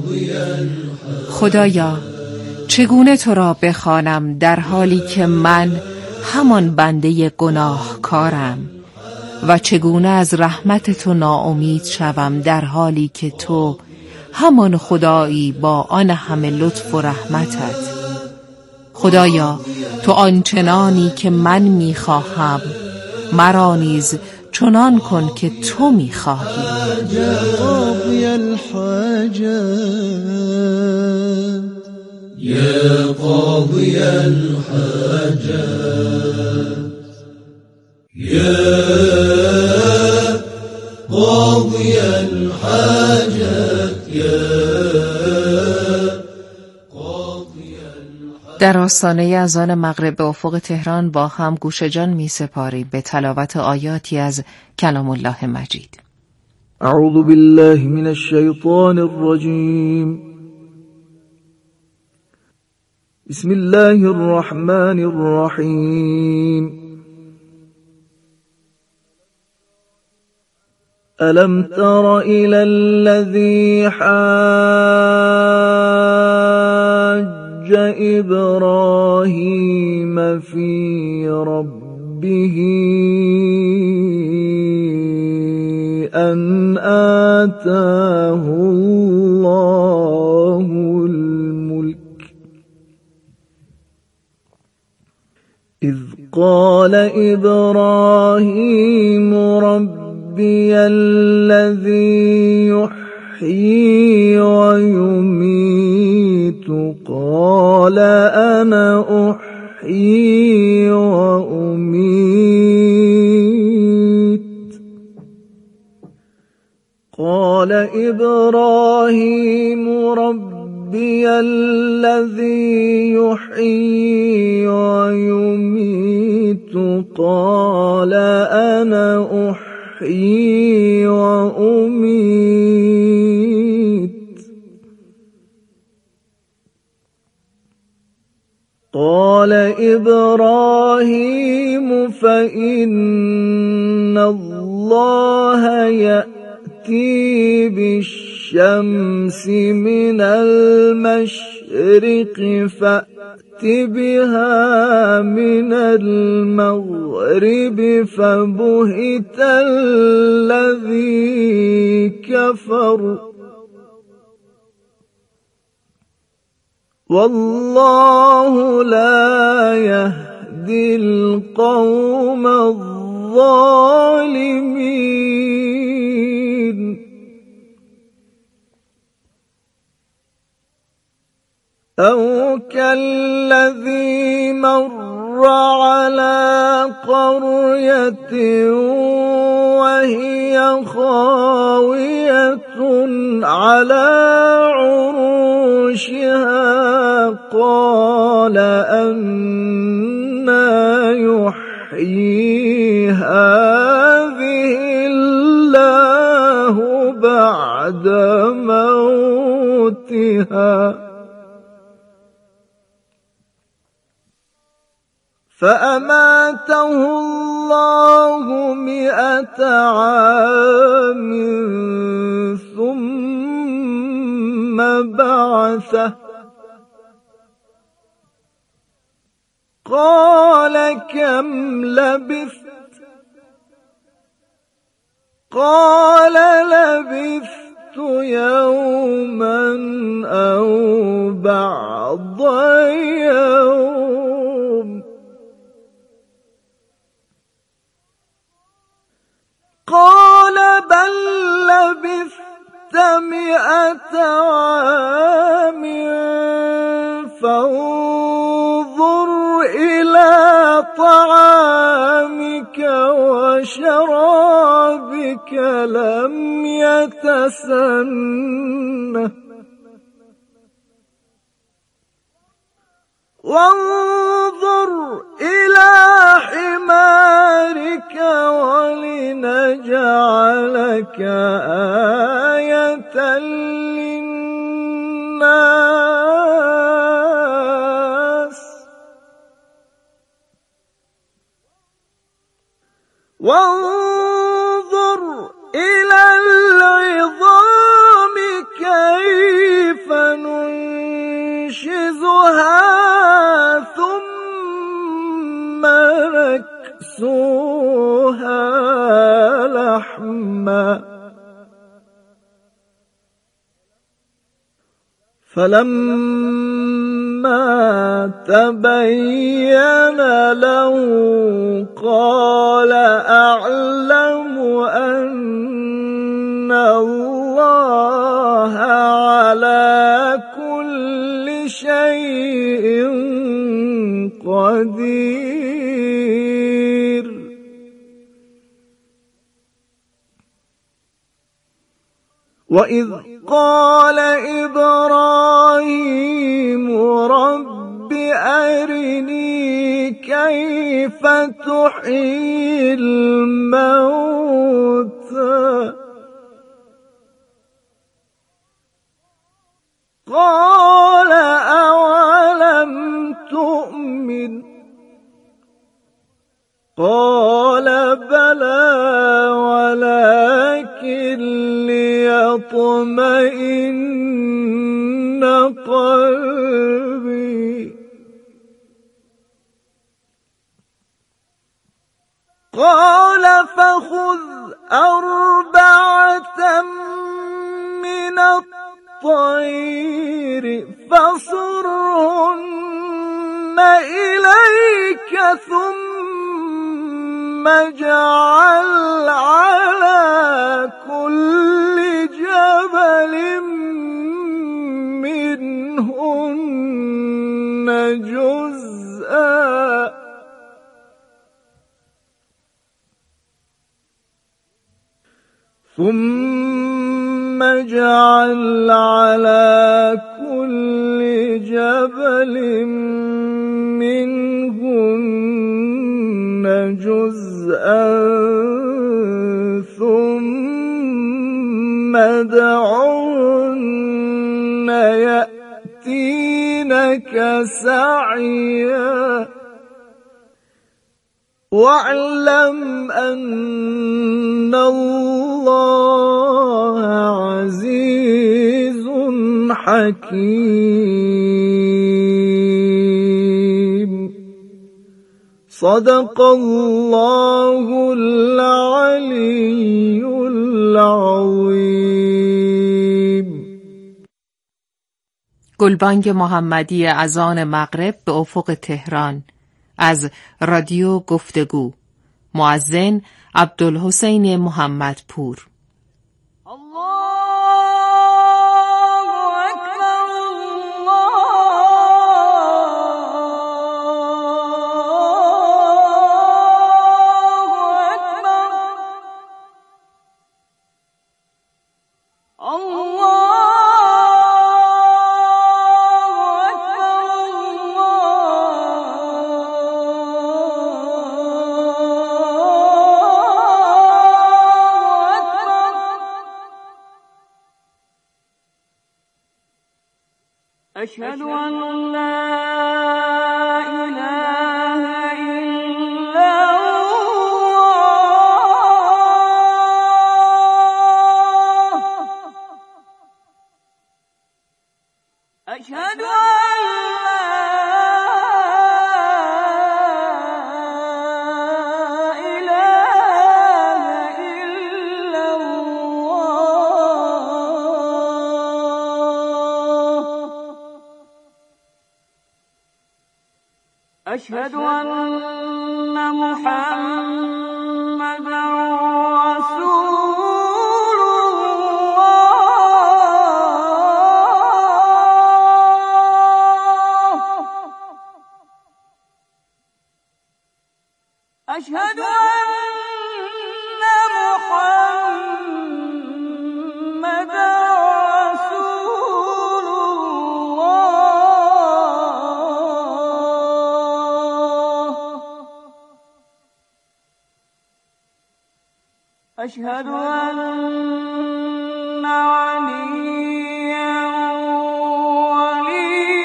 خدایا چگونه تو را بخوانم در حالی که من همان بنده گناهکارم و چگونه از رحمت تو ناامید شوم در حالی که تو همان خدایی با آن همه لطف و رحمتت. خدایا تو آنچنانی که من میخواهم مرا نیز چنان کن که تو میخواهی. قاضي الحاجات يا قاضي الحاجات يا قاضي الحاجات يا در آستانه اذان مغرب به افق تهران با هم گوش جان می سپاریم به تلاوت آیاتی از کلام الله مجید. اعوذ بالله من الشیطان الرجیم بسم الله الرحمن الرحیم ألم تر إلى الذي حاج إبراهيم في ربه أن آتاه الله الملك إذ قال إبراهيم ربي الذي يحيي ويميت قال أنا أحيي وأميت قال إبراهيم ربي الذي يحيي ويميت قال أنا أحيي وأميت قال إبراهيم فإن الله يأتي بالشمس من المشرق فأت بها من المغرب فبهت الذي كفر والله لا يهدي القوم الظالمين أو كالذي مر على قرية وهي خاوية على عروشها قال أنى يحيي هذه الله بعد موتها فأماته الله 100 عام ثم بعثه قال كم لبثت قال لبثت يوما أو بعض يوم قال بل لبثت 100 عام فانظر إلى طعامك وشرابك لم يتسنه وانظر إلى حمارك ولنجعلك آية للناس وانظر إلى العظام كيف فلما تبين له قال أعلم أن الله على كل شيء قدير. وإذ قال إبراهيم رب أرني كيف تحيي الموتى قال أولم تؤمن قال بلى ولكن ليطمئن قلبي قال فخذ أربعة من الطير فصرهن إليك ثم اجعل على كل جبل منهن جزءا ثم اجعل على كل جبل منهن جزءا ثم ادعهن يأتينك سعيا واعلم أن الله عزيز حكيم. صدق الله العلي العظيم. گلبانگ محمدی اذان مغرب به افق تهران از رادیو گفتگو. مؤذن عبدالحسین محمدپور. أشهد أن لا إله إلا الله. أشهد أن أشهد أن محمدًا رسول الله. أشهد أن محمدًا رسول الله. أشهد أن عليا ولي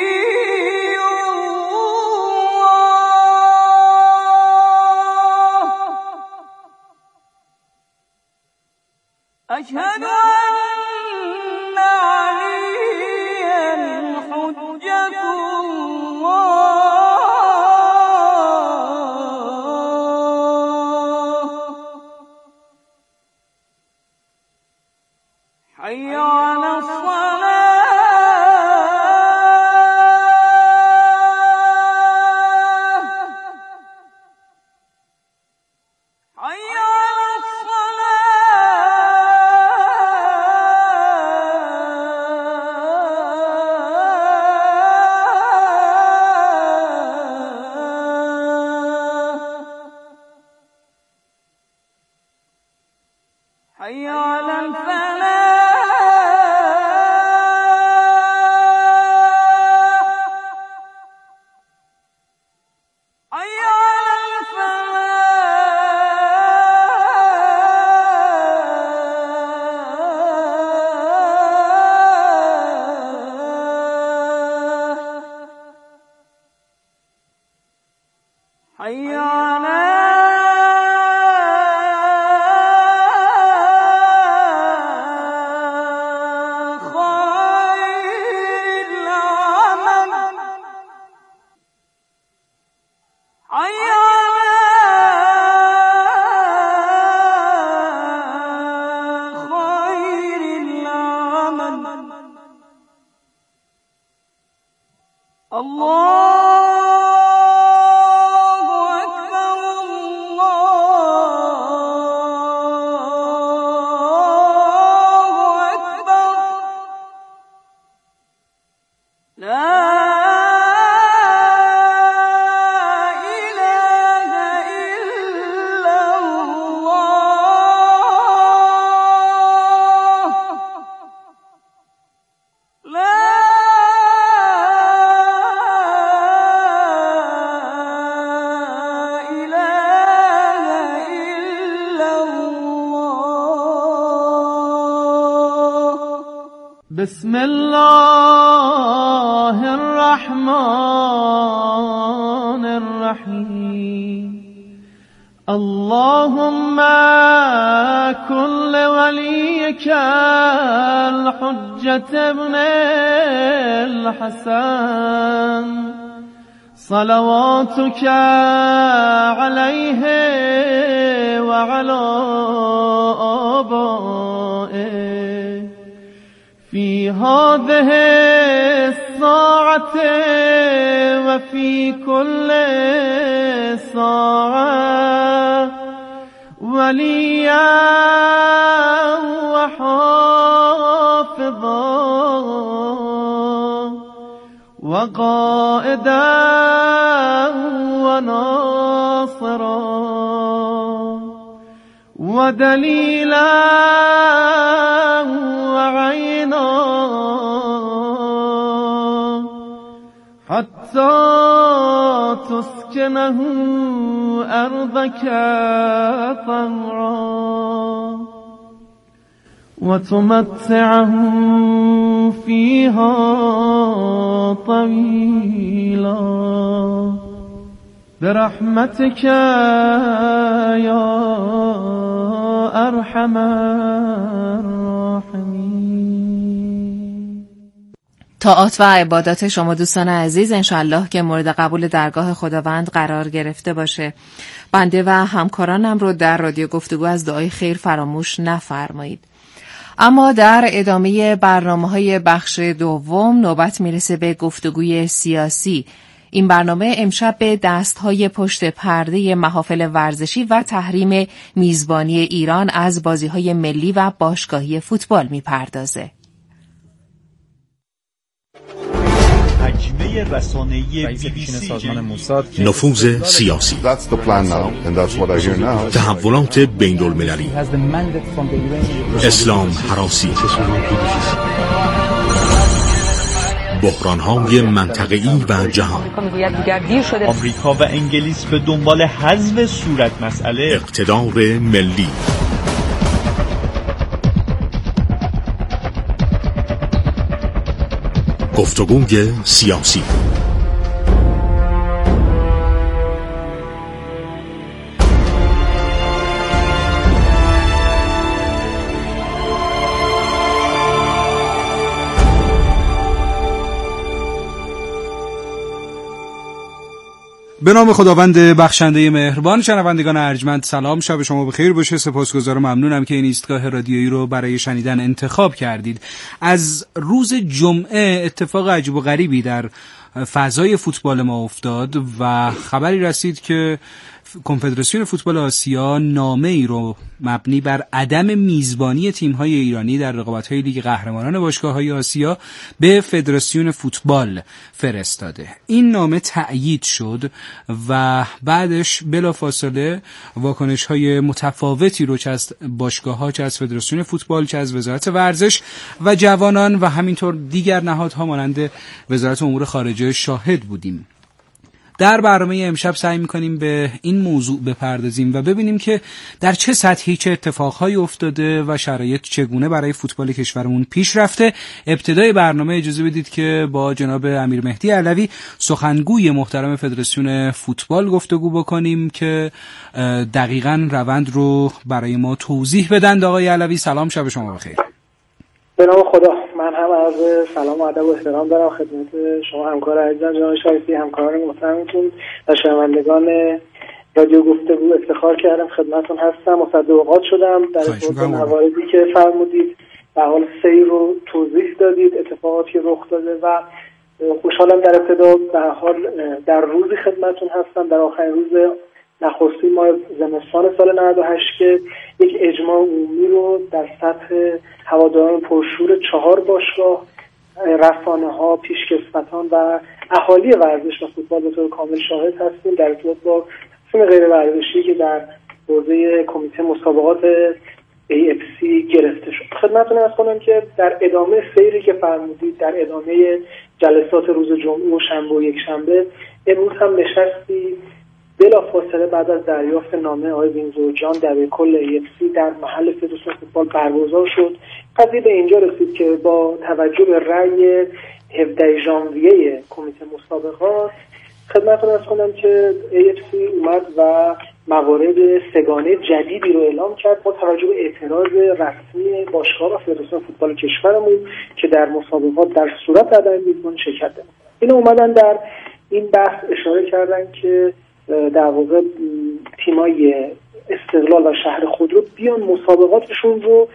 الله. أشهد أن عليا حجة الله. حي على الصلاة حي على الفلاح حي على الفلاح حي على بسم الله الرحمن الرحيم اللهم كن لوليك الحجة ابن الحسن صلواتك عليه وعلى آبائه في هذه الساعة وفي كل ساعة وليا وحافظا وقائدا وناصرا ودليلا وعينا حتى تسكنه أرضك طوعا وتمتعه فيها طويلا برحمتك يا أرحم الراحمين. طاعات و عبادات شما دوستان عزیز انشالله که مورد قبول درگاه خداوند قرار گرفته باشه. بنده و همکارانم رو در رادیو گفتگو از دعای خیر فراموش نفرمایید. اما در ادامه برنامه‌های بخش دوم نوبت میرسه به گفتگوی سیاسی. این برنامه امشب به دست‌های پشت پرده محافل ورزشی و تحریم میزبانی ایران از بازی‌های ملی و باشگاهی فوتبال میپردازه. حجمه رسانه‌ای BBC نفوذ سیاسی، تحولات بین‌المللی، اسلام هراسی، بحران‌های منطقه‌ای و جهان. آمریکا و انگلیس به دنبال حذف صورت مسئله، اقتدار ملی، گفتگوی سیاسی. به نام خداوند بخشنده مهربان. شنوندگان ارجمند سلام، شب شما بخیر باشه. سپاسگزارم، ممنونم که این ایستگاه رادیویی رو برای شنیدن انتخاب کردید. از روز جمعه اتفاق عجیب و غریبی در فضای فوتبال ما افتاد و خبری رسید که کنفدراسیون فوتبال آسیا نامه‌ای رو مبنی بر عدم میزبانی تیم‌های ایرانی در رقابت‌های لیگ قهرمانان باشگاه‌های آسیا به فدراسیون فوتبال فرستاده. این نامه تأیید شد و بعدش بلافاصله واکنش‌های متفاوتی رو چه از باشگاه‌ها، چه از فدراسیون فوتبال، چه از وزارت ورزش و جوانان و همینطور دیگر نهادها مانند وزارت امور خارجه شاهد بودیم. در برنامه امشب سعی می‌کنیم به این موضوع بپردازیم و ببینیم که در چه سطحی چه اتفاقهایی افتاده و شرایط چگونه برای فوتبال کشورمون پیش رفته. ابتدای برنامه اجازه بدید که با جناب امیر مهدی علوی سخنگوی محترم فدراسیون فوتبال گفتگو بکنیم که دقیقاً روند رو برای ما توضیح بدن. آقای علوی سلام، شب شما بخیر. به نام خدا. من هم عرض سلام و ادب و احترام دارم خدمت شما همکار عزیزم جناب شایستی، همکاران محترمتون و شنوندگان رادیو گفتگو. افتخار کردم خدمتتون هستم، مصدق اوقات شدم در ارتباط مواردی که فرمودید، به حال سیر رو توضیح دادید، اتفاقاتی که رخ داده و خوشحالم در ابتدا به حال در روزی خدمتتون هستم، در آخرین روز نخستین ماه زمستان سال 98 که یک اجماع عمومی رو در سطح هواداران پرشور 4 باشگاه، رسانه‌ها، پیشکسوتان و اهالی ورزش و فوتبال به طور کامل شاهد هستیم در ارتباط با تیم غیر ورزشی که در حوزه کمیته مسابقات AFC گرفته شد. خدمتتون عرض کنم که در ادامه سیری که فرمودید، در ادامه جلسات روز جمعه و شنبه و یک شنبه، امروز هم نشستی بلافاصله بعد از دریافت نامه آقای وینزورجان دبیرکل AFC در محل فدراسیون فوتبال برگزار شد. قضیه به اینجا رسید که با توجه به رأی 17 ژانویه کمیته مسابقات خدمتتون عرض کنم که AFC اومد و موارد سگانه جدیدی رو اعلام کرد با توجه به اعتراض رسمی باشگاه و فدراسیون فوتبال کشورمون که در مسابقات در صورت عدم میزبانی شرکت داشتن. اینا اومدن در این بحث اشاره کردن که در واقع تیمای استقلال و شهر خودرو بیان مسابقاتشون رو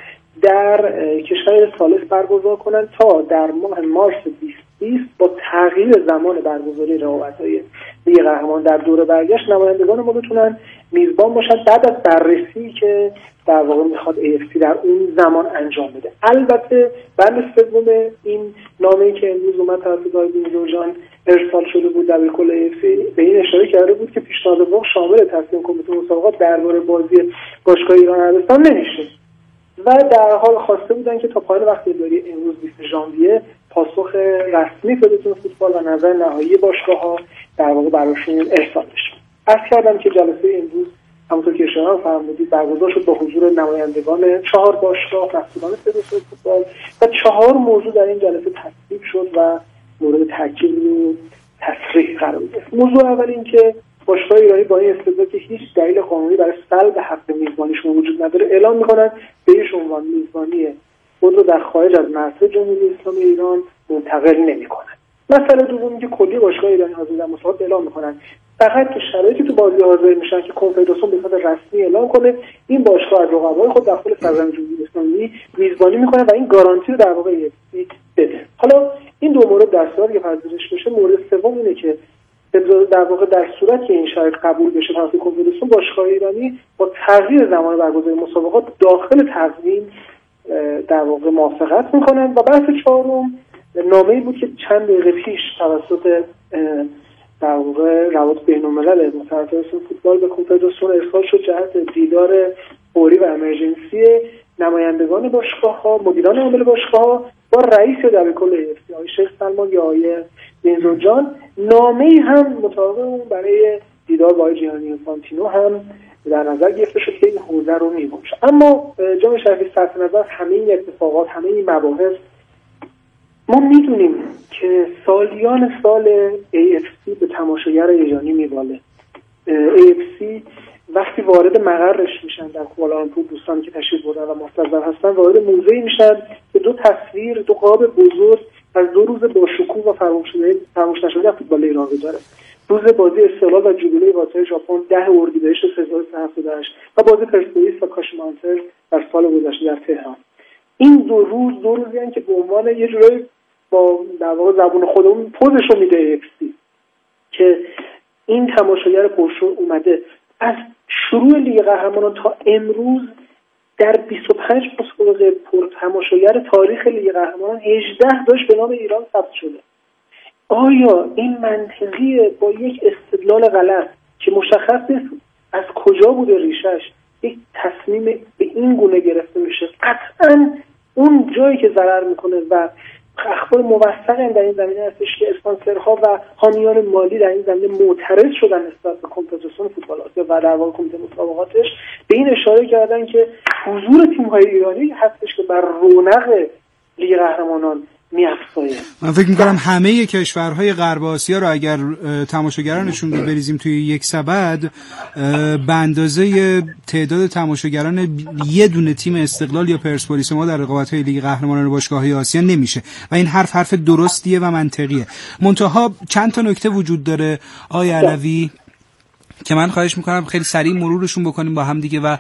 در کشور ثالث برگزار کنن تا در ماه مارس 2020 با تغییر زمان برگزاری رقابت‌های لیگ قهرمان در دوره برگشت نمایندگان ما بتونن میزبان باشن بعد از بررسی که در واقع میخواد AFC در اون زمان انجام بده. البته بند سوم این نامه‌ای که امروز اومد توسط آقای وینزورجان ارسال شده بود در کل AFC به این اشاره کرده بود که پیشنهاد ما شامل تصمیم کمیته مسابقات درباره بازی باشگاه ایران عربستان نمیشه و در حال خواسته بودن که تا پایان وقت اداری امروز 20 ژانویه پاسخ رسمی فدراسیون فوتبال و نظر نهایی باشگاه‌ها در واقع براشون ارسال بشه. عرض کردم که جلسه امروز همونطور که اشاره فرمودید برگزار شد با حضور نمایندگان 4 باشگاه، مسئولان فدراسیون فوتبال و 4 موضوع در این جلسه تصویب شد و مورد تاکید و تصریح قرار گرفت. موضوع اول این که باشگاه ایرانی با این استدلال که هیچ دلیل قانونی برای سلب حق میزبانیشون وجود نداره اعلام میکنن به هیچ عنوان میزبانی خود رو در خارج از مرزهای جمهوری اسلامی ایران منتقل نمیکنن. مسئله دوم که کلی باشگاه ایرانی حاضر در مسابقات اعلام میکنن فقط که شرایطی تو بازی حاضر میشن که کنفدراسیون به صورت رسمی اعلام کنه این باشگاه از رقبای خود داخل سرزمین جمهوری اسلامی میزبانی میکنه و این گارانتی رو در واقع بده. حالا این دو مورد در صورتی که پذیرش بشه، مورد سوم اینه که در واقع در صورت که این شرایط قبول بشه توسط کنفدراسیون باشگاه ایرانی با تغییر زمان برگزاری مسابقات داخل تقویم در واقع موافقت میکنن. و بحث چهارم نامه‌ای بود که چند دقیقه پیش توسط در واقع روابط بین‌الملل فدراسیون فوتبال به کنفدراسیون ارسال شد جهت دیدار فوری و امرجنسی نمایندگان باشگاه‌ها، مدیران عامل باشگاه‌ها با رئیس دبیرکل AFC آقای شیخ سلمان یا آقای وینزورجان. نامه‌ای هم مطابق اون برای دیدار با آقای جیانی اینفانتینو هم در نظر گرفته شد که این حوزه رو می‌باشه. اما جناب شریفی صرف نظر همه این اتفاقات، همه این مباحث، ما میدونیم که سالیان سال AFC به تماشاگر ایرانی میباله. AFC وقتی وارد مقرش میشن در کوالالامپور، دوستانی که تشریف بردن و مستضر هستن وارد موزه‌ای میشن که دو تصویر، دو قاب بزرگ از 2 روز با شکوه و فراموش نشده فوتبال ایران رو داره. روز بازی استقلال و جودوی واسه ژاپن 10 اردیبهشت 1378 و بازی پرسپولیس و کاشیما آنتلر در سال گذشته در تهران. این دو روزی هستند که به عنوان یه جورایی با در واقع زبون خودمون پوزش رو میده ایفسی که این تماشاگر پرشور اومده از شروع لیگ قهرمانان تا امروز در 25 مسابقه پر تماشاگر تاریخ لیگ قهرمانان 18 داشت به نام ایران ثبت شده. آیا این منطقیه با یک استدلال غلط که مشخص نیست از کجا بوده ریشش یک تصمیم به این گونه گرفته میشه؟ قطعاً اون جایی که ضرر میکنه و اخبار موثقی در این زمینه هستش که اسپانسرها و حامیان مالی در این زمینه معترض شدن نسبت به کنفدراسیون فوتبال آسیا و در واقع کمیته مسابقاتش به این اشاره کردن که حضور تیم‌های ایرانی هستش که بر رونق لیگ قهرمانان می‌افزاید. من فکر می‌کنم همه کشورهای غرب آسیا رو اگر تماشاگرانشون رو بریزیم توی یک سبد به اندازه تعداد تماشاگران یه دونه تیم استقلال یا پرسپولیس ما در رقابت‌های لیگ قهرمانان باشگاه‌های آسیا نمیشه و این حرف درستیه و منطقیه. منتها چند تا نکته وجود داره آقای علوی که من خواهش میکنم خیلی سریع مرورشون بکنیم با هم دیگه و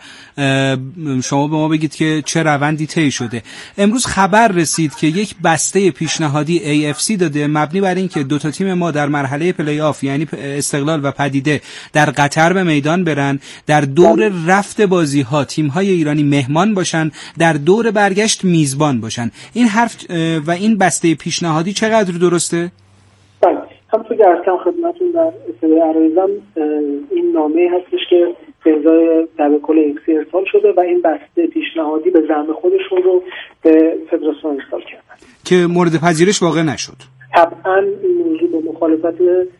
شما به ما بگید که چه روندی طی شده. امروز خبر رسید که یک بسته پیشنهادی AFC داده مبنی بر این که 2 تا تیم ما در مرحله پلی آف یعنی استقلال و پدیده در قطر به میدان برن، در دور رفت بازی ها تیم های ایرانی مهمان باشن، در دور برگشت میزبان باشن. این حرف و این بسته پیشنهادی چقدر درسته؟ همونطور که ارکم خدمتون در ابتدای عرایزم این نامه هستش که به ازای دبیرکل ایکسی ارسال شده و این بسته پیشنهادی به زعم خودشون رو به فدراسیون ارسال کردن که مورد پذیرش واقع نشد. طبعا این موضوع با مخالفت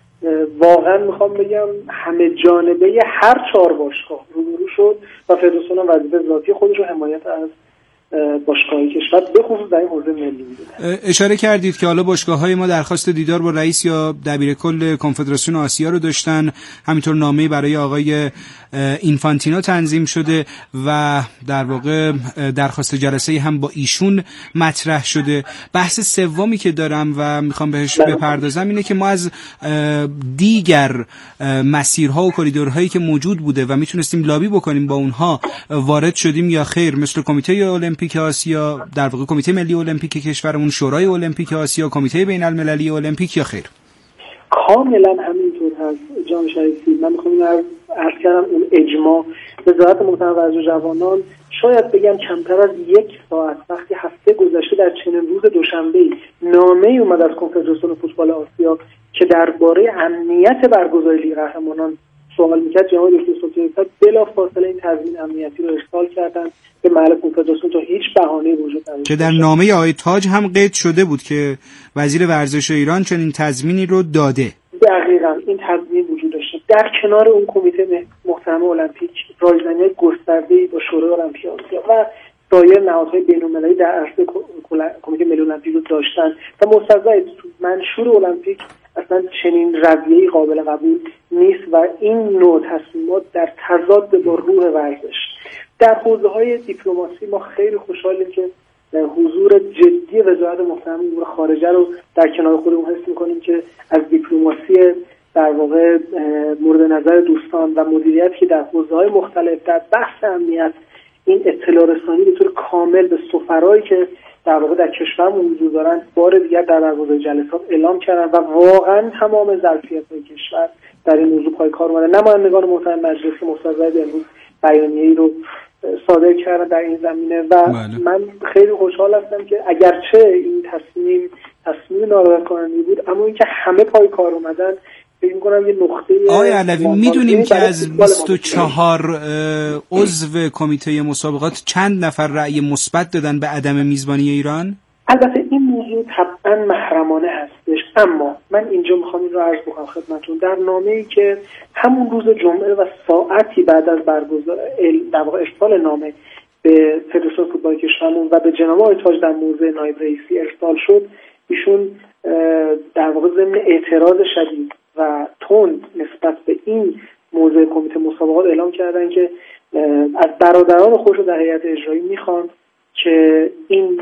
واقعا میخوام بگم همه جانبه هر 4 باشگاه روبرو شد و فدراسیون هم وظیفه ذاتی خودش رو حمایت از باشگاه‌های کشور به خصوص در این حوزه ملی می‌دونن. اشاره کردید که حالا باشگاه‌های ما درخواست دیدار با رئیس یا دبیرکل کنفدراسیون آسیا رو داشتن، همینطور نامه‌ای برای آقای اینفانتینو تنظیم شده و در واقع درخواست جلسه هم با ایشون مطرح شده. بحث سومی که دارم و میخوام بهش بپردازم اینه که ما از دیگر مسیرها و کریدورهایی که موجود بوده و میتونستیم لابی بکنیم با اونها وارد شدیم یا خیر، مثل کمیته المپیک آسیا، در واقع کمیته ملی المپیک کشورمون، شورای المپیک آسیا، کمیته بین المللی المپیک یا خیر؟ کاملا همینطور هست جان شریفی. من میخوام عرض کردم اون اجماع وزارت محترم ورزش جوانان شاید بگم کمتر از 1 ساعت وقتی هفته گذشته در چنین روز دوشنبه‌ای نامه‌ای اومد از کنفدراسیون فوتبال آسیا که درباره امنیت برگزاری لیگ قهرمانان سوال میکرد، جناب دکتر سلطانی بلافاصله این تضمین امنیتی رو ارسال کردن به محل کنفدراسیون تا هیچ بهانه‌ای وجود نداشته که در نامه آقای تاج هم قید شده بود که وزیر ورزش ایران چنین تضمینی رو داده. دقیقاً این تضمین وجود داشته. در کنار اون کمیته محترم المپیک رایزنی گسترده‌ای با شورای المپیک آسیا و سایر نهادهای بین‌المللی در عرصه کمیته ملی المپیک رو داشتن و مستضعف منشور المپیک اصلا چنین رویه‌ای قابل قبول نیست و این نوع تصمیمات در تضاد با روح ورزش. در حوزه‌های دیپلماسی ما خیلی خوشحالیم که حضور جدی وزارت محترم امور خارجه رو در کنار خودمون حس می‌کنیم که از دیپلماسی در واقع مورد نظر دوستان و مدیریتی که در حوزه‌های مختلف در بحث امنیت این اطلاع رسانی به طور کامل به سفرایی که در واقع در کشورمون وجود دارن بار دیگر در برگزاری جلسات اعلام کردن و واقعا تمام ظرفیت‌های کشور در این موضوع پای کار اومدن. نمایندگان محترم مجلس که مستضعف امروز بیانیه‌ای رو صادر کردن در این زمینه و من خیلی خوشحال هستم که اگرچه این تصمیم ناراحت کننده بود اما اینکه همه پای کار اومدن فکر می‌کنم یه نقطه. آقای علوی میدونیم که از 24 عضو کمیته مسابقات چند نفر رأی مثبت دادن به عدم میزبانی ایران؟ البته این موضوع طبعا محرمانه هستش، اما من اینجا میخوام این رو عرض بکنم خدمتتون. در نامه‌ای که همون روز جمعه و ساعتی بعد از برگزار در واقع ارسال نامه به فدراسیون فوتبال کشورمون و به جناب آقای تاج در موضع نایب رئیسی ارسال شد، ایشون در واقع ضمن اعتراض شدید و تند نسبت به این موضع کمیته مسابقات اعلام کردن که از برادران خودش در هیئت اجرایی میخوان که این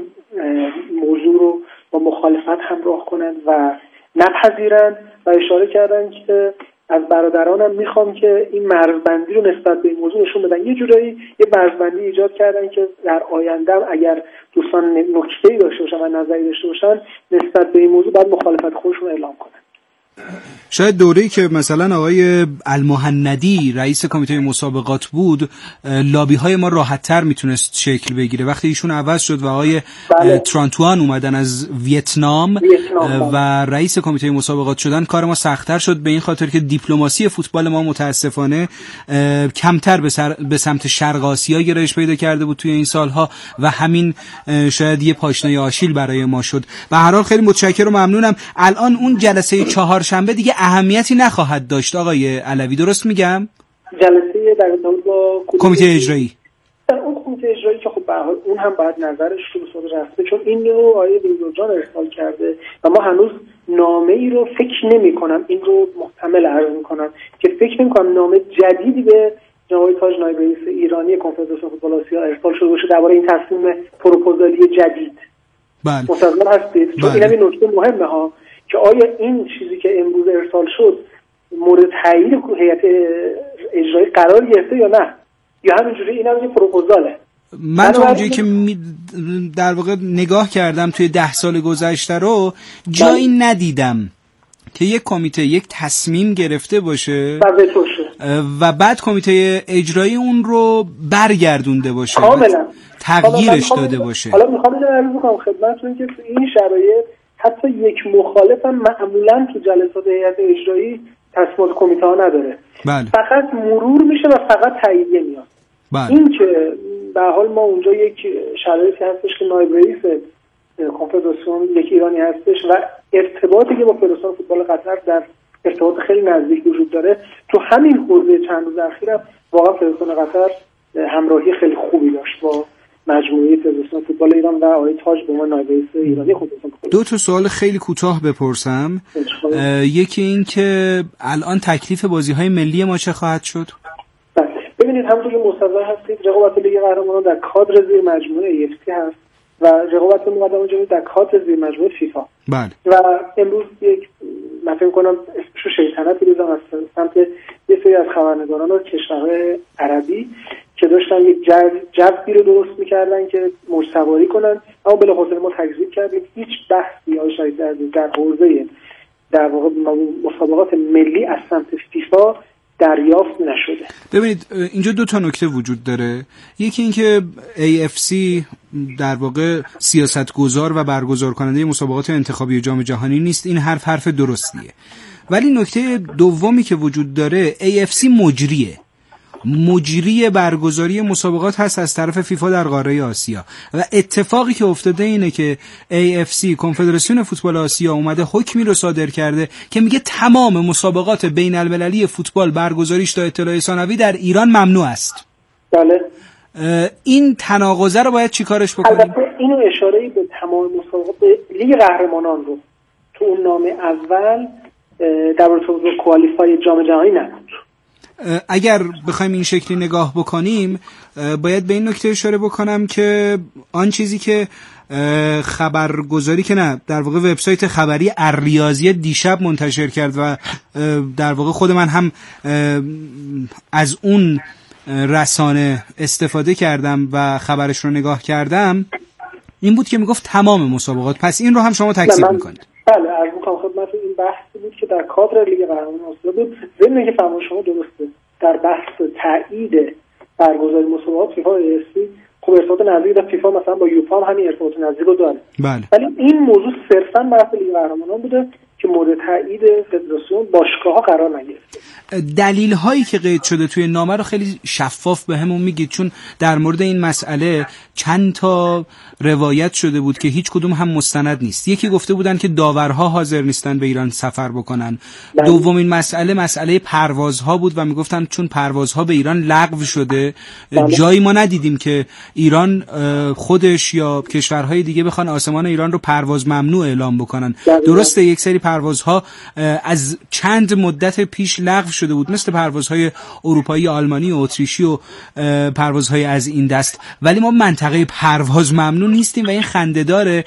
موضوع رو با مخالفت همراه کنند و نپذیرند و اشاره کردن که از برادرانم میخوام که این مرزبندی رو نسبت به این موضوع نشون بدن. یه جورایی یه مرزبندی ایجاد کردن که در آینده اگر دوستان نکته‌ای داشته باشن و نظری داشته باشن نسبت به این موضوع باید مخالفت خودشون اعلام کنن. شاید دوره‌ای که مثلا آقای المهندی رئیس کمیته مسابقات بود، لابی‌های ما راحت‌تر میتونست شکل بگیره. وقتی ایشون عوض شد و آقای ترانتوان اومدن از ویتنام و رئیس کمیته مسابقات شدن، کار ما سخت‌تر شد، به این خاطر که دیپلماسی فوتبال ما متاسفانه کمتر به سمت شرق آسیا گرایش پیدا کرده بود توی این سالها و همین شاید یه پاشنه آشیل برای ما شد. به هر حال خیلی متشکرم و ممنونم. الان اون جلسه چهارشنبه دیگه اهمیتی نخواهد داشت آقای علوی، درست میگم؟ جلسه در با کمیته اجرایی، اون کمیته اجرایی که خب به هر حال اون هم باید نظرش رو به صورت رسمی، چون این رو آقای بیزرجان ارسال کرده و ما هنوز نامه ای رو فکر نمی کنم، این رو محتمل عرض میکنم که فکر نمی کنم نامه جدیدی به جناب تاج نایب رئیس ایرانی کنفدراسیون فوتبال آسیا ارسال شده باشه درباره این تصمیم پروپوزالی جدید. بله. متأسفانه هستید، چون این هم نکته مهمه ها که آیا این چیزی که امروز ارسال شد مورد تایید هیئت اجرایی قرار گرفته یا نه، یا همینجوری این هم یه پروپوزاله. من تا اونجایی که در واقع نگاه کردم توی 10 سال گذشته رو جایی ندیدم که یک کمیته یک تصمیم گرفته باشه و بعد کمیته اجرایی اون رو برگردونده باشه، کاملا تغییرش داده باشه. حالا میخوام اینو عرض کنم خدمتتون که تو این شرایط حتی یک مخالف هم معمولا تو جلسات هیئت اجرایی تصمیمات کمیته ها نداره. بله. فقط مرور میشه و فقط تاییدیه میاد. بله. این که به حال ما اونجا یک شرایطی هستش که نایب رئیس کنفدراسیون یک ایرانی هستش و ارتباطی که با فدراسیون فوتبال قطر در ارتباط خیلی نزدیک وجود داره، تو همین حوزه چند روز اخیر واقعا فدراسیون قطر همراهی خیلی خوبی داشت با مجموعه فدراسیون فوتبال ایران و آقای تاج به عنوان نایب رئیس ایرانی خودشون. دو تا سوال خیلی کوتاه بپرسم. یکی این که الان تکلیف بازی‌های ملی ما چه خواهد شد؟ ببینید همونطور که مستظر هستید رقابت لیگ قهرمانان در کادر زیر مجموعه EFC هست و رقابت مقدمه جهانی در کادر زیر مجموعه فیفا. بله. و امروز یک من فکر می‌کنم اسمشو شیطنتی دیدم از سمت یه سری از خبرنگاران کشورهای عربی که داشتن یک جذبی رو درست می‌کردن که موج سواری کنن، اما بلافاصله ما تکذیب کردیم. هیچ بحثی یا شاید در حوزه در واقع مسابقات ملی از سمت فیفا دریافت نشده. ببینید اینجا دو تا نکته وجود داره. یکی این که AFC در واقع سیاستگزار و برگزار کننده مسابقات انتخابی جام جهانی نیست، این حرف درستیه. ولی نکته دومی که وجود داره AFC مجری برگزاری مسابقات هست از طرف فیفا در قاره آسیا و اتفاقی که افتاده اینه که AFC کنفدراسیون فوتبال آسیا اومده حکمی رو صادر کرده که میگه تمام مسابقات بین المللی فوتبال برگزاریش تا اطلاع ثانوی در ایران ممنوع است. بله. این تناقضه رو باید چیکارش بکنیم؟ البته اینو اشاره‌ای به تمام مسابقات لیگ قهرمانان رو تو اون نامه اول در رابطه کوالیفای جام جهانی نبود. اگر بخوایم این شکلی نگاه بکنیم باید به این نکته اشاره بکنم که آن چیزی که خبرگزاری که نه در واقع وبسایت خبری الریاضیه دیشب منتشر کرد و در واقع خود من هم از اون رسانه استفاده کردم و خبرش رو نگاه کردم، این بود که میگفت تمام مسابقات. پس این رو هم شما تکذیب میکنید؟ بله، عرض میکنم خدمت این بحثی بود که در کادر لیگ قهرمانان آسیا بود. ضمن اینکه فرمان شما درسته، در بحث تایید برگزاری مسابقات فیفا AFC خب ارتباط نزدیک در فیفا مثلا با یوفا هم همین ارتباط نزدیک رو داره. بله. ولی این موضوع صرفا بحث لیگ قهرمانان بوده که مورد تایید فدراسیون باشگاه‌ها قرار نگرفته. دلیل هایی که قید شده توی نامه رو خیلی شفاف بهمون میگید، چون در مورد این مسئله چند تا روایت شده بود که هیچ کدوم هم مستند نیست. یکی گفته بودن که داورها حاضر نیستن به ایران سفر بکنن. دومین مسئله پروازها بود و میگفتن چون پروازها به ایران لغو شده جایی ما ندیدیم که ایران خودش یا کشورهای دیگه بخوان آسمان ایران رو پرواز ممنوع اعلام بکنن. درسته یک سری پروازها از چند مدت پیش لغو شده بود، مثل پروازهای اروپایی، آلمانی و اتریشی و پروازهای از این دست، ولی ما منطقه پرواز ممنوع نیستیم و این خنده‌داره